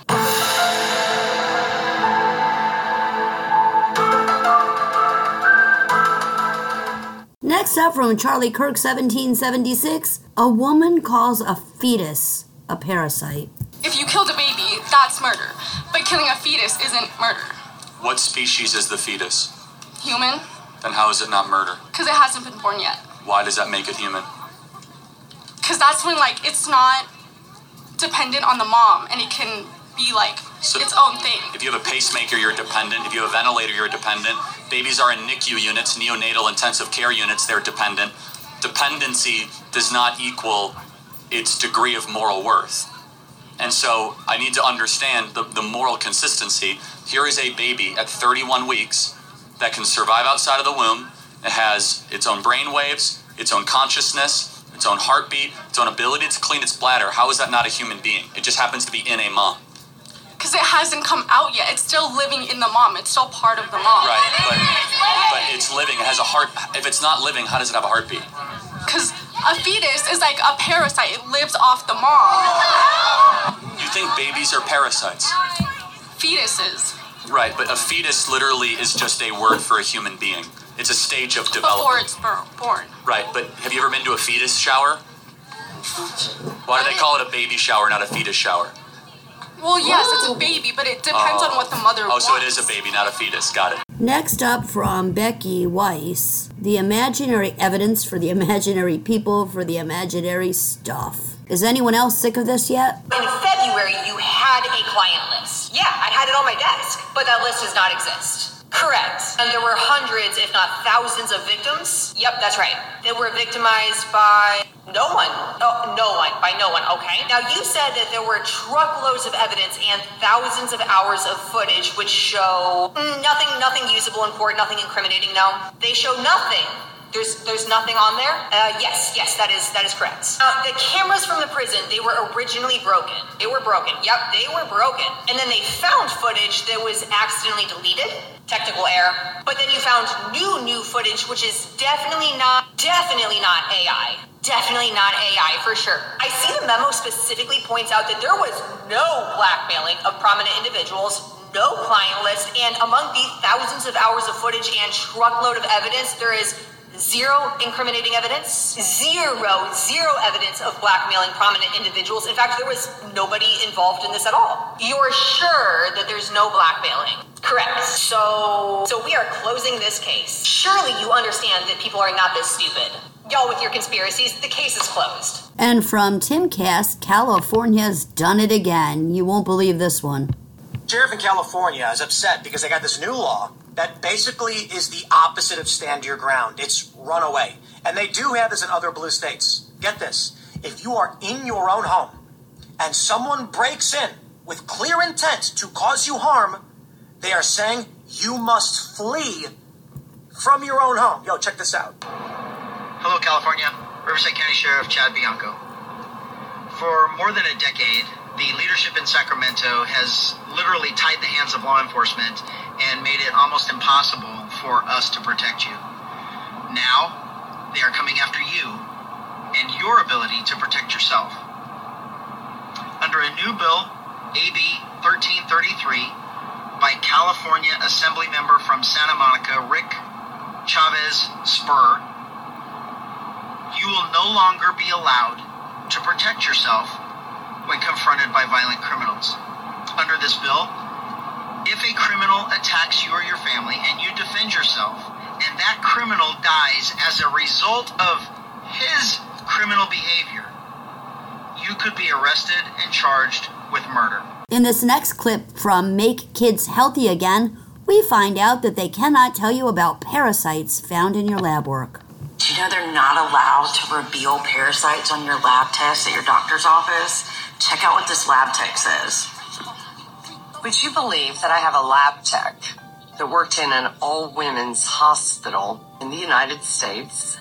Next up from Charlie Kirk, seventeen seventy-six, a woman calls a fetus a parasite. If you killed a baby, that's murder. But killing a fetus isn't murder. What species is the fetus? Human? Then how is it not murder? Because it hasn't been born yet. Why does that make it human? Because that's when, like, it's not dependent on the mom, and it can be, like, so its own thing. If you have a pacemaker, you're dependent. If you have a ventilator, you're dependent. Babies are in N I C U units, neonatal intensive care units, they're dependent. Dependency does not equal its degree of moral worth. And so I need to understand the, the moral consistency. Here is a baby at thirty-one weeks that can survive outside of the womb. It has its own brain waves, its own consciousness, its own heartbeat, its own ability to clean its bladder. How is that not a human being? It just happens to be in a mom. Because it hasn't come out yet. It's still living in the mom. It's still part of the mom. Right, but, but it's living. It has a heart. If it's not living, how does it have a heartbeat? Because a fetus is like a parasite. It lives off the mom. You think babies are parasites? Fetuses. Right, but a fetus literally is just a word for a human being. It's a stage of development. Before it's born. Right, but have you ever been to a fetus shower? Why do they call it a baby shower, not a fetus shower? Well, yes, it's a baby, but it depends oh. on what the mother oh, wants. Oh, so it is a baby, not a fetus. Got it. Next up from Becky Weiss, the imaginary evidence for the imaginary people for the imaginary stuff. Is anyone else sick of this yet? In February, you had a client list. Yeah, I had it on my desk, but that list does not exist. Correct. And there were hundreds, if not thousands of victims. Yep, that's right. They were victimized by no one. Oh, no one. By no one, okay. Now, you said that there were truckloads of evidence and thousands of hours of footage which show mm, nothing, nothing usable in court, nothing incriminating, no. They show nothing. There's there's nothing on there? Uh, yes, yes, that is that is correct. Uh, the cameras from the prison, they were originally broken. They were broken. Yep, they were broken. And then they found footage that was accidentally deleted. Technical error. But then you found new, new footage, which is definitely not, definitely not A I. Definitely not A I, for sure. I see the memo specifically points out that there was no blackmailing of prominent individuals, no client list, and among the thousands of hours of footage and truckload of evidence, there is zero incriminating evidence, zero, zero evidence of blackmailing prominent individuals. In fact, there was nobody involved in this at all. You're sure that there's no blackmailing? Correct. So, so we are closing this case. Surely you understand that people are not this stupid. Y'all with your conspiracies, the case is closed. And from Timcast, California's done it again. You won't believe this one. Sheriff in California is upset because they got this new law that basically is the opposite of stand your ground. It's run away. And they do have this in other blue states. Get this. If you are in your own home and someone breaks in with clear intent to cause you harm, they are saying you must flee from your own home. Yo, check this out. Hello, California. Riverside County Sheriff Chad Bianco. For more than a decade, the leadership in Sacramento has literally tied the hands of law enforcement and made it almost impossible for us to protect you. Now, they are coming after you and your ability to protect yourself. Under a new bill, A B thirteen thirty-three, by California Assembly member from Santa Monica, Rick Chavez Spur, you will no longer be allowed to protect yourself when confronted by violent criminals. Under this bill, if a criminal attacks you or your family and you defend yourself, and that criminal dies as a result of his criminal behavior, you could be arrested and charged with murder. In this next clip from Make Kids Healthy Again, we find out that they cannot tell you about parasites found in your lab work. Do you know they're not allowed to reveal parasites on your lab tests at your doctor's office? Check out what this lab tech says. Would you believe that I have a lab tech that worked in an all-women's hospital in the United States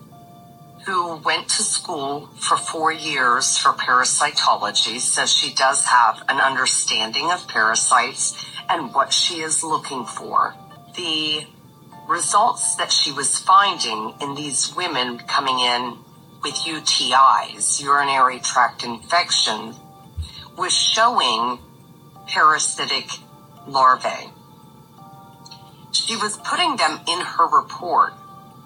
who went to school for four years for parasitology, so she does have an understanding of parasites and what she is looking for. The results that she was finding in these women coming in with U T Is, urinary tract infection, was showing parasitic larvae. She was putting them in her report,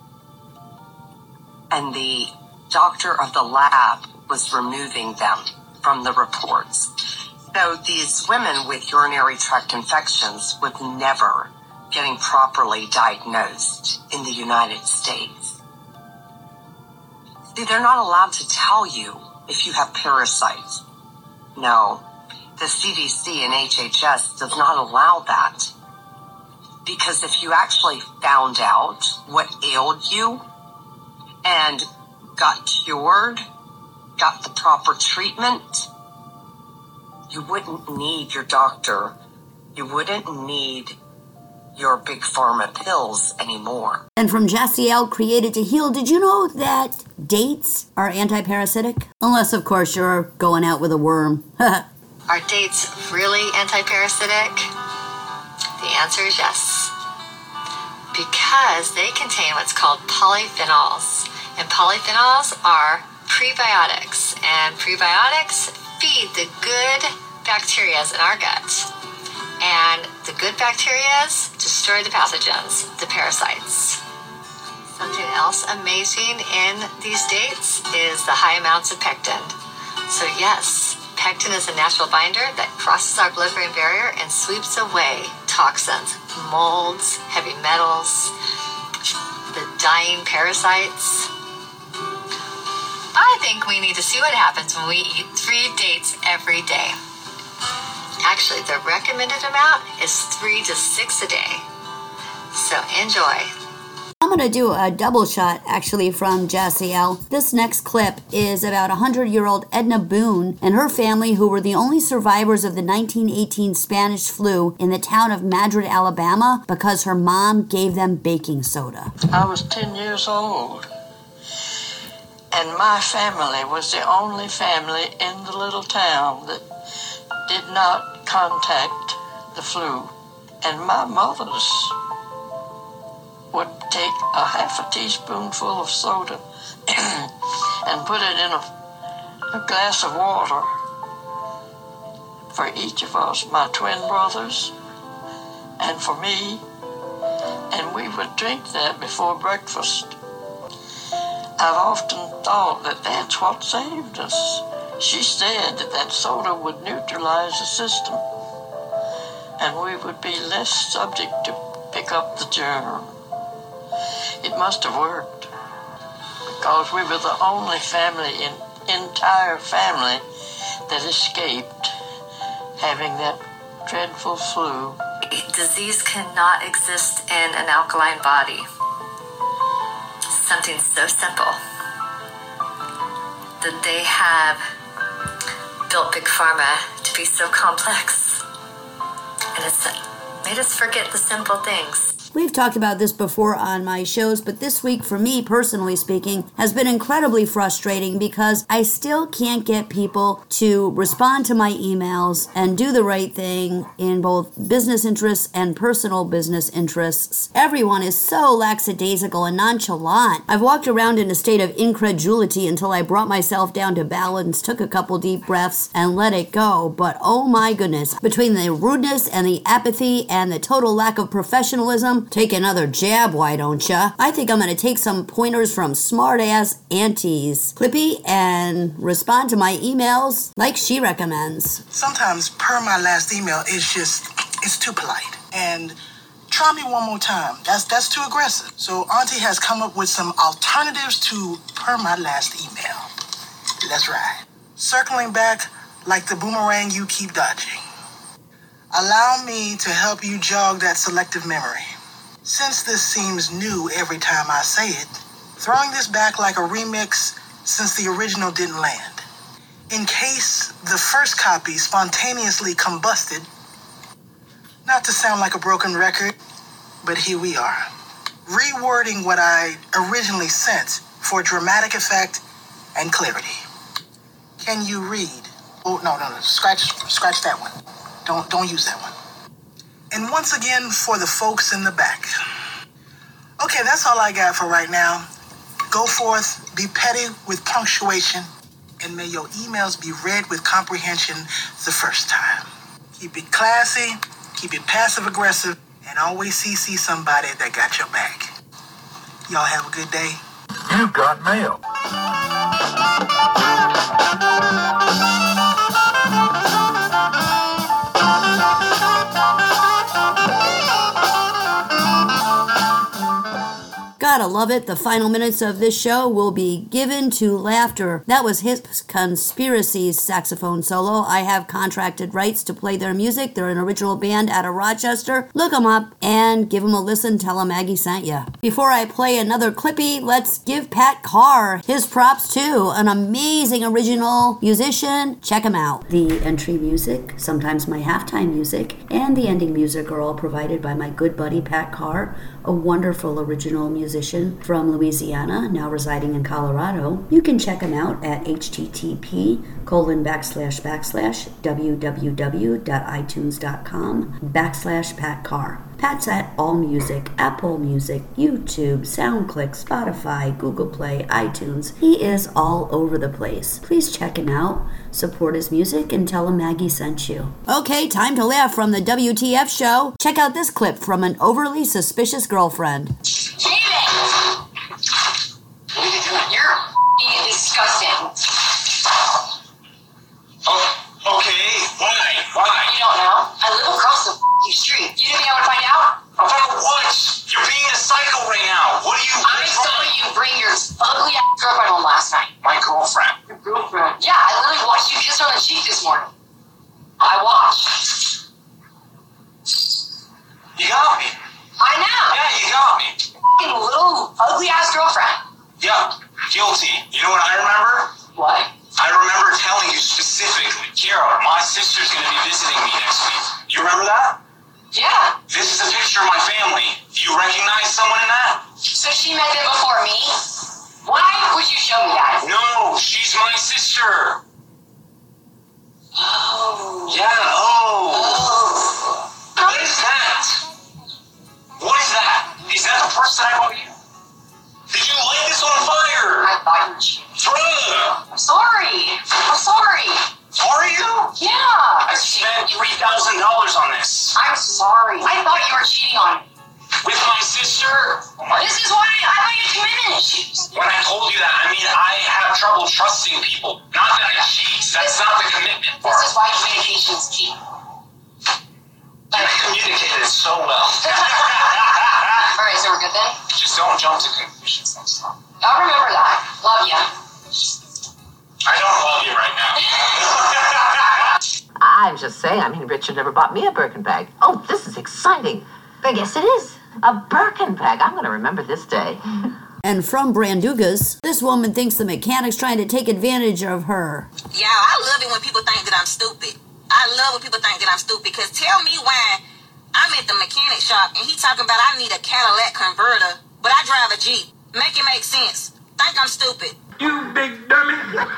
and the doctor of the lab was removing them from the reports. So these women with urinary tract infections were never getting properly diagnosed in the United States. See, they're not allowed to tell you if you have parasites. No, the C D C and H H S does not allow that. Because if you actually found out what ailed you and got cured, got the proper treatment, you wouldn't need your doctor. You wouldn't need your big pharma pills anymore. And from Jassiel Created to Heal, did you know that dates are anti-parasitic? Unless, of course, you're going out with a worm. Are dates really anti-parasitic? The answer is yes. Because they contain what's called polyphenols. And polyphenols are prebiotics. And prebiotics feed the good bacteria in our gut. And the good bacteria destroy the pathogens, the parasites. Something else amazing in these dates is the high amounts of pectin. So yes, pectin is a natural binder that crosses our blood-brain barrier and sweeps away toxins, molds, heavy metals, the dying parasites. I think we need to see what happens when we eat three dates every day. Actually, the recommended amount is three to six a day. So enjoy. I'm going to do a double shot, actually, from Jassiel. This next clip is about one hundred-year-old Edna Boone and her family, who were the only survivors of the nineteen eighteen Spanish flu in the town of Madrid, Alabama, because her mom gave them baking soda. I was ten years old, and my family was the only family in the little town that did not contact the flu. And my mother's would take a half a teaspoonful of soda and put it in a, a glass of water for each of us, my twin brothers, and for me, and we would drink that before breakfast. I've often thought that that's what saved us. She said that that soda would neutralize the system, and we would be less subject to pick up the germ. It must have worked, because we were the only family, in entire family, that escaped having that dreadful flu. Disease cannot exist in an alkaline body. Something so simple that they have built Big Pharma to be so complex, and it's made us forget the simple things. We've talked about this before on my shows, but this week, for me, personally speaking, has been incredibly frustrating because I still can't get people to respond to my emails and do the right thing in both business interests and personal business interests. Everyone is so lackadaisical and nonchalant. I've walked around in a state of incredulity until I brought myself down to balance, took a couple deep breaths, and let it go. But oh my goodness, between the rudeness and the apathy and the total lack of professionalism, take another jab, why don't ya? I think I'm going to take some pointers from smart-ass aunties, Clippy, and respond to my emails like she recommends. Sometimes, per my last email, it's just, it's too polite. And try me one more time. That's that's too aggressive. So Auntie has come up with some alternatives to per my last email. Let's ride. Circling back like the boomerang you keep dodging. Allow me to help you jog that selective memory. Since this seems new every time I say it, throwing this back like a remix since the original didn't land. In case the first copy spontaneously combusted, not to sound like a broken record, but here we are. Rewording what I originally sent for dramatic effect and clarity. Can you read? Oh, no, no, no, scratch, scratch that one. Don't, don't use that one. And once again, for the folks in the back. Okay, that's all I got for right now. Go forth, be petty with punctuation, and may your emails be read with comprehension the first time. Keep it classy, keep it passive-aggressive, and always C C somebody that got your back. Y'all have a good day. You've got mail. Gotta love it. The final minutes of this show will be given to laughter. That was his Conspiracies saxophone solo. I have contracted rights to play their music. They're an original band out of Rochester. Look them up and give them a listen. Tell them Maggie sent ya. Before I play another clippy, let's give Pat Carr his props too. An amazing original musician. Check him out. The entry music, sometimes my halftime music, and the ending music are all provided by my good buddy Pat Carr, a wonderful original musician from Louisiana, now residing in Colorado. You can check him out at http colon backslash backslash www.itunes.com backslash Pat Carr. Pat's at AllMusic, Apple Music, YouTube, SoundClick, Spotify, Google Play, iTunes. He is all over the place. Please check him out, support his music, and tell him Maggie sent you. Okay, time to laugh from the W T F show. Check out this clip from an overly suspicious girlfriend. David! What are you doing? You're f***ing disgusting. Oh, okay. Why? Why? You don't know. I live across the f***ing street. You didn't think I would find out? About what? You're being a psycho right now. What are you... I saw you bring your ugly ass girlfriend home last night. My girlfriend? Your girlfriend? Yeah, I literally watched you kiss her on the cheek this morning. I watched. You got me. I know. Yeah, got me. F***ing little ugly ass girlfriend. Yeah, guilty. You know what I remember? What? I remember telling you specifically, Kiara, my sister's gonna be visiting me next week. You remember that? Yeah. This is a picture of my family. Do you recognize someone in that? So she met it before me? Why would you show me that? No, she's my sister. Oh. Yeah, oh. oh. What is that? What is that? Is that the person I bought you? Did you light this on fire? I thought you were cheating. Bruh! I'm sorry. I'm sorry. Are you? Yeah. I spent three thousand dollars on this. I'm sorry. I thought you were cheating on me. With my sister? Oh my This is why I thought you had commitment issues. When I told you that, I mean, I have trouble trusting people. Not that I cheat. That's not the commitment part. This is why communication is key. You communicated it so well. Alright, so we're good then? Just don't jump to conclusions next time. I'll remember that. Love ya. I don't love you right now. I'm just saying, I mean, Richard never bought me a Birkin bag. Oh, this is exciting. I guess it is. A Birkin bag. I'm going to remember this day. And from Brandugas, this woman thinks the mechanic's trying to take advantage of her. Yeah, I love it when people think that I'm stupid. I love when people think that I'm stupid, because tell me why I'm at the mechanic shop and he talking about I need a Cadillac converter, but I drive a Jeep. Make it make sense. Think I'm stupid. You big dummy.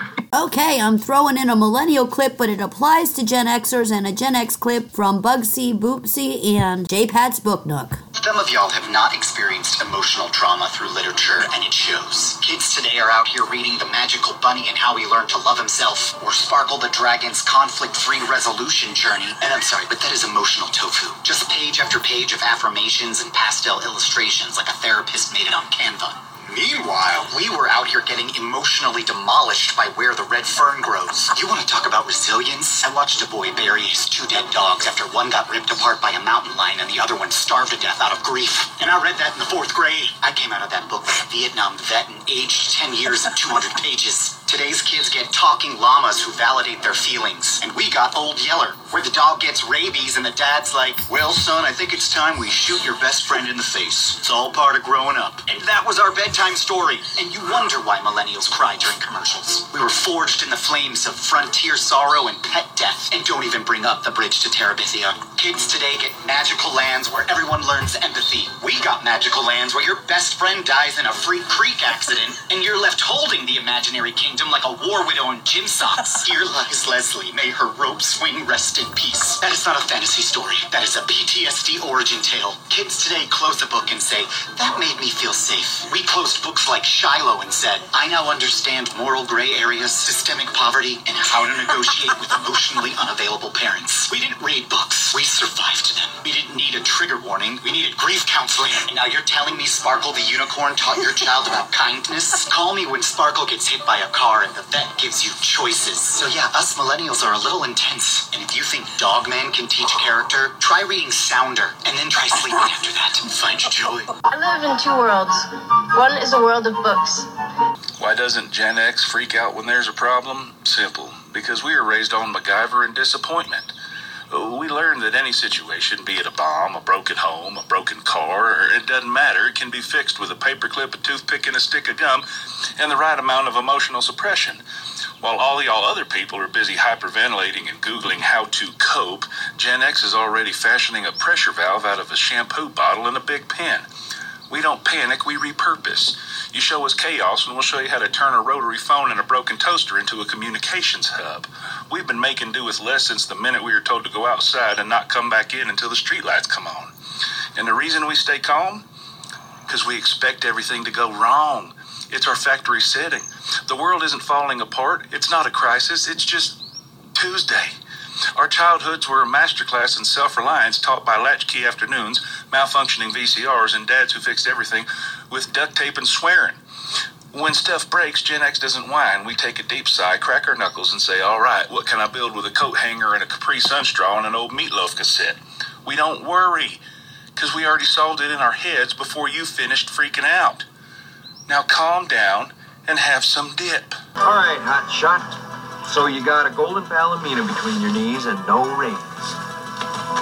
Okay, I'm throwing in a millennial clip, but it applies to Gen Xers, and a Gen X clip from Bugsy, Boopsy, and J Pat's Book Nook. Some of y'all have not experienced emotional trauma through literature, and it shows. Kids today are out here reading The Magical Bunny and How He Learned to Love Himself, or Sparkle the Dragon's conflict-free resolution journey. And I'm sorry, but that is emotional tofu. Just page after page of affirmations and pastel illustrations like a therapist made it on Canva. Meanwhile, we were out here getting emotionally demolished by where the red fern grows. You want to talk about resilience? I watched a boy bury his two dead dogs after one got ripped apart by a mountain lion and the other one starved to death out of grief. And I read that in the fourth grade. I came out of that book like a Vietnam vet and aged ten years and two hundred pages. Today's kids get talking llamas who validate their feelings. And we got Old Yeller, where the dog gets rabies and the dad's like, well, son, I think it's time we shoot your best friend in the face. It's all part of growing up. And that was our bedtime story. And you wonder why millennials cry during commercials. We were forged in the flames of frontier sorrow and pet death. And don't even bring up the bridge to Terabithia. Kids today get magical lands where everyone learns empathy. We got magical lands where your best friend dies in a Freak Creek accident and you're left holding the imaginary kingdom like a war widow in gym socks. Here lies Leslie. May her rope swing rest in peace. That is not a fantasy story. That is a P T S D origin tale. Kids today close a book and say, that made me feel safe. We closed books like Shiloh and said, I now understand moral gray areas, systemic poverty, and how to negotiate with emotionally unavailable parents. We didn't read books. We survived them. We didn't need a trigger warning. We needed grief counseling. And now you're telling me Sparkle the unicorn taught your child about kindness? Call me when Sparkle gets hit by a car and the vet gives you choices. So yeah, us millennials are a little intense. And if you think Dogman can teach character, try reading Sounder and then try sleeping after that and find your joy. I live in two worlds. One is a world of books. Why doesn't Gen X freak out when there's a problem? Simple. Because we were raised on MacGyver and disappointment. We learned that any situation, be it a bomb, a broken home, a broken car, or it doesn't matter, it can be fixed with a paperclip, a toothpick, and a stick of gum, and the right amount of emotional suppression. While all y'all other people are busy hyperventilating and Googling how to cope, Gen X is already fashioning a pressure valve out of a shampoo bottle and a big pen. We don't panic, we repurpose. You show us chaos and we'll show you how to turn a rotary phone and a broken toaster into a communications hub. We've been making do with less since the minute we were told to go outside and not come back in until the streetlights come on. And the reason we stay calm? Because we expect everything to go wrong. It's our factory setting. The world isn't falling apart. It's not a crisis. It's just Tuesday. Our childhoods were a masterclass in self-reliance taught by latchkey afternoons, malfunctioning V C Rs, and dads who fixed everything with duct tape and swearing. When stuff breaks, Gen X doesn't whine. We take a deep sigh, crack our knuckles, and say, all right, what can I build with a coat hanger and a Capri Sun straw and an old Meatloaf cassette? We don't worry, because we already solved it in our heads before you finished freaking out. Now calm down and have some dip. All right, hot shot. So you got a golden palomino between your knees and no rings.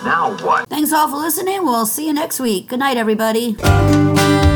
Now what? Thanks all for listening. We'll see you next week. Good night, everybody.